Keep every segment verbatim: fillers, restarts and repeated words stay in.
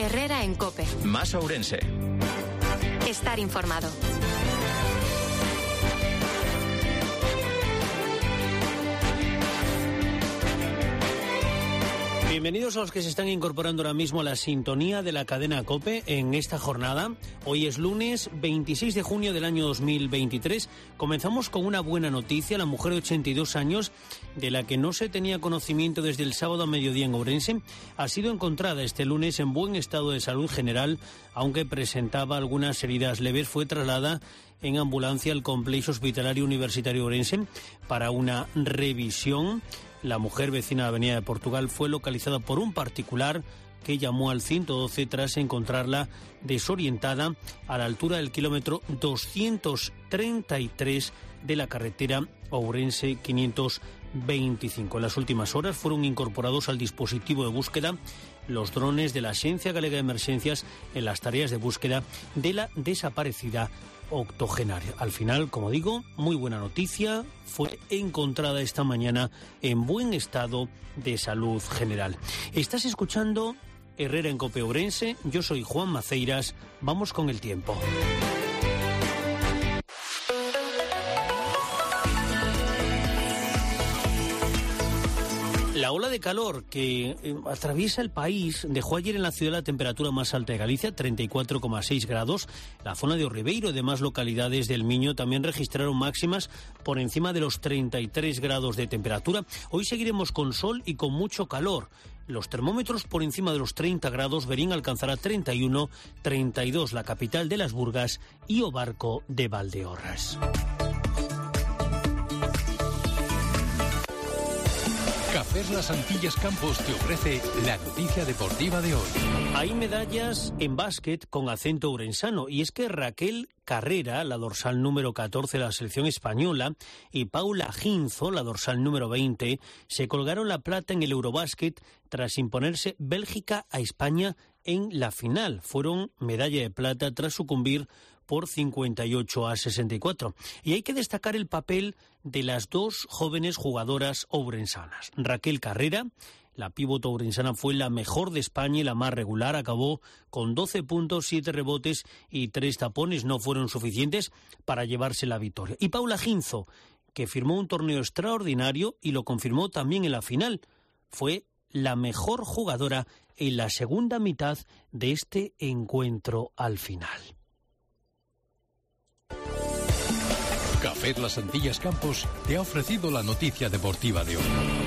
Herrera en COPE. Más Ourense. Estar informado. Bienvenidos a los que se están incorporando ahora mismo a la sintonía de la cadena COPE en esta jornada. Hoy es lunes veintiséis de junio del año dos mil veintitrés. Comenzamos con una buena noticia. La mujer de ochenta y dos años, de la que no se tenía conocimiento desde el sábado a mediodía en Ourense, ha sido encontrada este lunes en buen estado de salud general, aunque presentaba algunas heridas leves. Fue trasladada en ambulancia al complejo hospitalario universitario Ourense para una revisión. La mujer, vecina de Avenida de Portugal, fue localizada por un particular que llamó al ciento doce tras encontrarla desorientada a la altura del kilómetro doscientos treinta y tres de la carretera Ourense quinientos veinticinco. En las últimas horas fueron incorporados al dispositivo de búsqueda los drones de la Agencia Galega de Emergencias en las tareas de búsqueda de la desaparecida octogenaria. Al final, como digo, muy buena noticia, fue encontrada esta mañana en buen estado de salud general. Estás escuchando Herrera en COPE Ourense, yo soy Juan Maceiras, vamos con el tiempo. La ola de calor que eh, atraviesa el país dejó ayer en la ciudad la temperatura más alta de Galicia, treinta y cuatro coma seis grados. La zona de Orribeiro y demás localidades del Miño también registraron máximas por encima de los treinta y tres grados de temperatura. Hoy seguiremos con sol y con mucho calor. Los termómetros por encima de los treinta grados, Verín alcanzará treinta y uno, treinta y dos la capital de las Burgas y O Barco de Valdeorras. Cafés Las Antillas Campos te ofrece la noticia deportiva de hoy. Hay medallas en básquet con acento ourensano, y es que Raquel Carrera, la dorsal número catorce de la selección española, y Paula Ginzo, la dorsal número veinte, se colgaron la plata en el Eurobásquet tras imponerse Bélgica a España en la final. Fueron medalla de plata tras sucumbir por cincuenta y ocho a sesenta y cuatro. Y hay que destacar el papel de las dos jóvenes jugadoras ourensanas. Raquel Carrera, la pívot ourensana, fue la mejor de España y la más regular. Acabó con doce puntos, siete rebotes y tres tapones. No fueron suficientes para llevarse la victoria. Y Paula Ginzo, que firmó un torneo extraordinario y lo confirmó también en la final. Fue la mejor jugadora en la segunda mitad de este encuentro al final. Café Las Antillas Campos te ha ofrecido la noticia deportiva de hoy.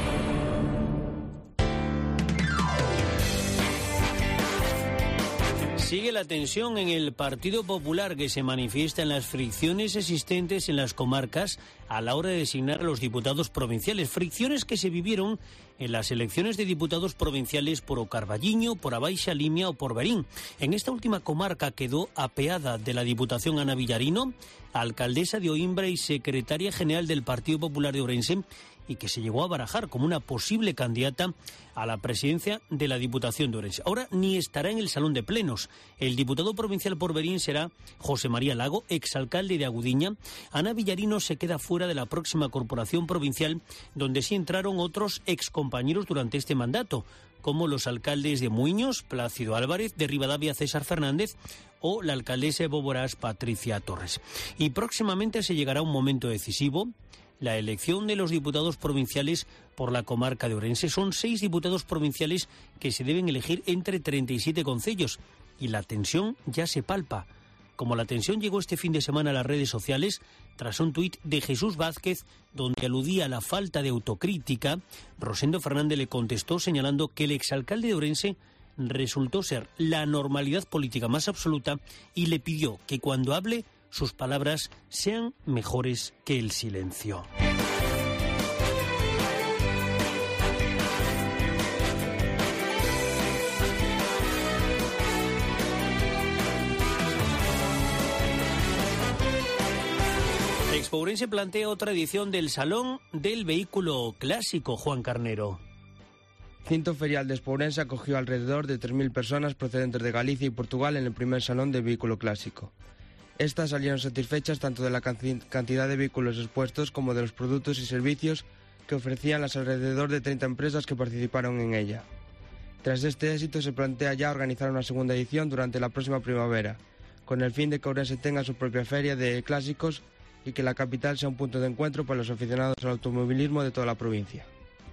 Sigue la tensión en el Partido Popular, que se manifiesta en las fricciones existentes en las comarcas a la hora de designar a los diputados provinciales. Fricciones que se vivieron en las elecciones de diputados provinciales por O Carballiño, por A Baixa Limia o por Verín. En esta última comarca quedó apeada de la Diputación Ana Villarino, alcaldesa de Oimbra y secretaria general del Partido Popular de Ourense, y que se llegó a barajar como una posible candidata a la presidencia de la Diputación de Ourense. Ahora ni estará en el salón de plenos. El diputado provincial por Verín será José María Lago, exalcalde de Agudiña. Ana Villarino se queda fuera de la próxima corporación provincial, donde sí entraron otros excompañeros durante este mandato, como los alcaldes de Muiños, Plácido Álvarez, de Ribadavia, César Fernández, o la alcaldesa de Boborás, Patricia Torres. Y próximamente se llegará a un momento decisivo, la elección de los diputados provinciales por la comarca de Ourense. Son seis diputados provinciales que se deben elegir entre treinta y siete concellos, y la tensión ya se palpa. Como la tensión llegó este fin de semana a las redes sociales, tras un tuit de Jesús Vázquez donde aludía a la falta de autocrítica, Rosendo Fernández le contestó señalando que el exalcalde de Ourense resultó ser la normalidad política más absoluta y le pidió que cuando hable sus palabras sean mejores que el silencio. Expo Ourense plantea otra edición del Salón del Vehículo Clásico, Juan Carnero. Cinto Ferial de Expo Ourense acogió alrededor de tres mil personas procedentes de Galicia y Portugal en el primer Salón del Vehículo Clásico. Estas salieron satisfechas tanto de la cantidad de vehículos expuestos como de los productos y servicios que ofrecían las alrededor de treinta empresas que participaron en ella. Tras este éxito se plantea ya organizar una segunda edición durante la próxima primavera, con el fin de que Ourense tenga su propia feria de clásicos y que la capital sea un punto de encuentro para los aficionados al automovilismo de toda la provincia.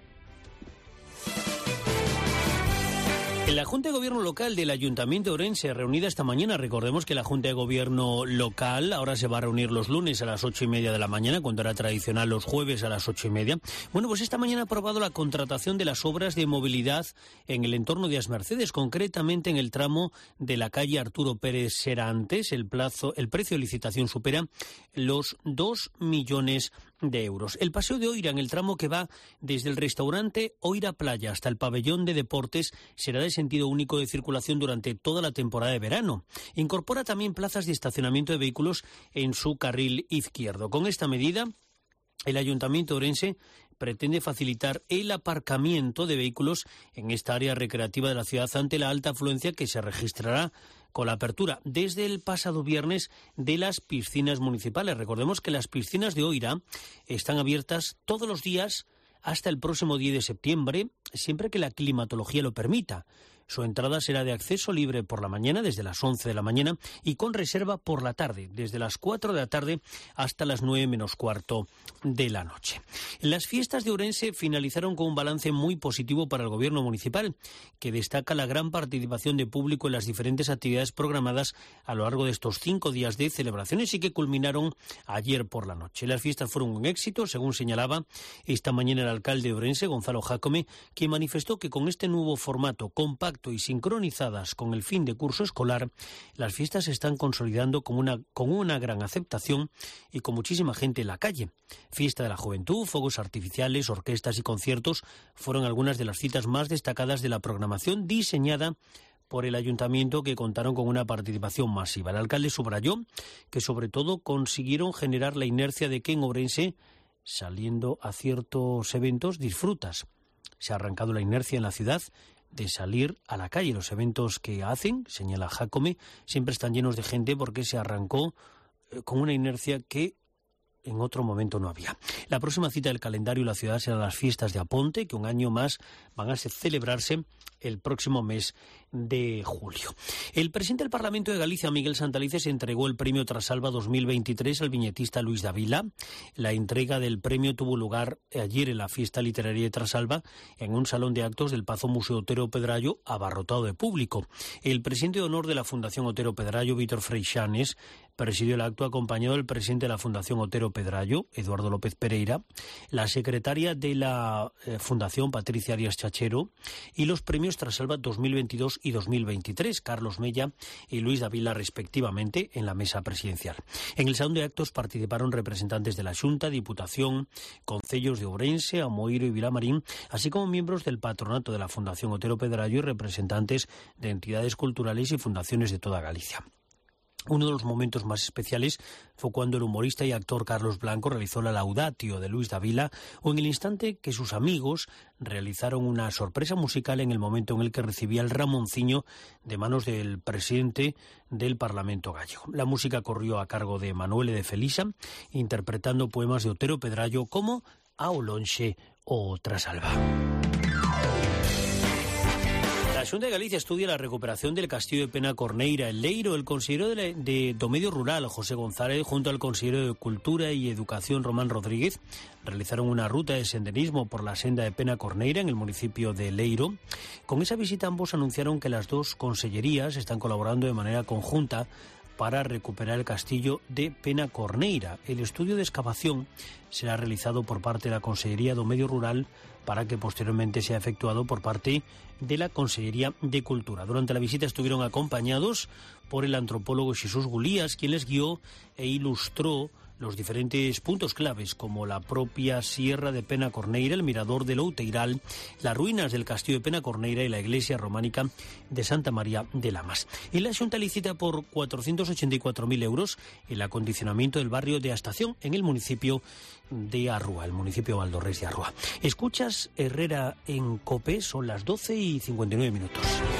En la Junta de Gobierno Local del Ayuntamiento de Ourense, reunida esta mañana, recordemos que la Junta de Gobierno Local ahora se va a reunir los lunes a las ocho y media de la mañana, cuando era tradicional los jueves a las ocho y media. Bueno, pues esta mañana ha aprobado la contratación de las obras de movilidad en el entorno de As Mercedes, concretamente en el tramo de la calle Arturo Pérez Serantes. El plazo, el precio de licitación supera los dos millones de euros. El paseo de Oira, en el tramo que va desde el restaurante Oira Playa hasta el pabellón de deportes, será de sentido único de circulación durante toda la temporada de verano. Incorpora también plazas de estacionamiento de vehículos en su carril izquierdo. Con esta medida, el Ayuntamiento de Ourense pretende facilitar el aparcamiento de vehículos en esta área recreativa de la ciudad ante la alta afluencia que se registrará con la apertura desde el pasado viernes de las piscinas municipales. Recordemos que las piscinas de Oira están abiertas todos los días hasta el próximo diez de septiembre, siempre que la climatología lo permita. Su entrada será de acceso libre por la mañana, desde las once de la mañana, y con reserva por la tarde, desde las cuatro de la tarde hasta las nueve menos cuarto de la noche. Las fiestas de Ourense finalizaron con un balance muy positivo para el Gobierno municipal, que destaca la gran participación de público en las diferentes actividades programadas a lo largo de estos cinco días de celebraciones y que culminaron ayer por la noche. Las fiestas fueron un éxito, según señalaba esta mañana el alcalde de Ourense, Gonzalo Jácome, quien manifestó que con este nuevo formato compacto y sincronizadas con el fin de curso escolar, las fiestas se están consolidando con una, con una gran aceptación y con muchísima gente en la calle. Fiesta de la Juventud, fuegos artificiales, orquestas y conciertos fueron algunas de las citas más destacadas de la programación diseñada por el Ayuntamiento, que contaron con una participación masiva. El alcalde subrayó que sobre todo consiguieron generar la inercia de que en Ourense, saliendo a ciertos eventos, disfrutas. Se ha arrancado la inercia en la ciudad de salir a la calle. Los eventos que hacen, señala Jácome, siempre están llenos de gente porque se arrancó eh, con una inercia que en otro momento no había. La próxima cita del calendario de la ciudad serán las fiestas de Aponte, que un año más van a celebrarse el próximo mes de julio. El presidente del Parlamento de Galicia, Miguel Santalices, entregó el premio Trasalba dos mil veintitrés al viñetista Luis Davila. La entrega del premio tuvo lugar ayer en la fiesta literaria de Trasalba, en un salón de actos del Pazo Museo Otero Pedrayo, abarrotado de público. El presidente de honor de la Fundación Otero Pedrayo, Víctor Freixanes, presidió el acto acompañado del presidente de la Fundación Otero Pedrayo, Eduardo López Pereira, la secretaria de la eh, Fundación, Patricia Arias Chachero, y los premios Trasalba dos mil veintidós y dos mil veintitrés, Carlos Mella y Luis Davila, respectivamente, en la mesa presidencial. En el salón de actos participaron representantes de la Xunta, Diputación, concellos de Ourense, Amoiro y Vilamarín, así como miembros del patronato de la Fundación Otero Pedrayo y representantes de entidades culturales y fundaciones de toda Galicia. Uno de los momentos más especiales fue cuando el humorista y actor Carlos Blanco realizó la laudatio de Luis Davila, o en el instante que sus amigos realizaron una sorpresa musical en el momento en el que recibía el Ramonciño de manos del presidente del Parlamento gallego. La música corrió a cargo de Manuel de Felisa, interpretando poemas de Otero Pedrayo como A Olonxe o Trasalba. La Xunta de Galicia estudia la recuperación del castillo de Penacorneira en Leiro. El consejero de, la, de do Medio Rural, José González, junto al consejero de Cultura y Educación, Román Rodríguez, realizaron una ruta de senderismo por la senda de Penacorneira en el municipio de Leiro. Con esa visita ambos anunciaron que las dos consellerías están colaborando de manera conjunta para recuperar el castillo de Penacorneira. El estudio de excavación será realizado por parte de la Consellería do Medio Rural para que posteriormente sea efectuado por parte de la Consellería de Cultura. Durante la visita estuvieron acompañados por el antropólogo Xesús Gulías, quien les guió e ilustró los diferentes puntos claves, como la propia Sierra de Penacorneira, el mirador del Outeiral, las ruinas del castillo de Penacorneira y la iglesia románica de Santa María de Lamas. Y la Xunta licita por cuatrocientos ochenta y cuatro mil euros el acondicionamiento del barrio de Astación en el municipio de Arrúa, el municipio de Valdorrés de Arrúa. Escuchas Herrera en COPE, son las doce y cincuenta y nueve minutos.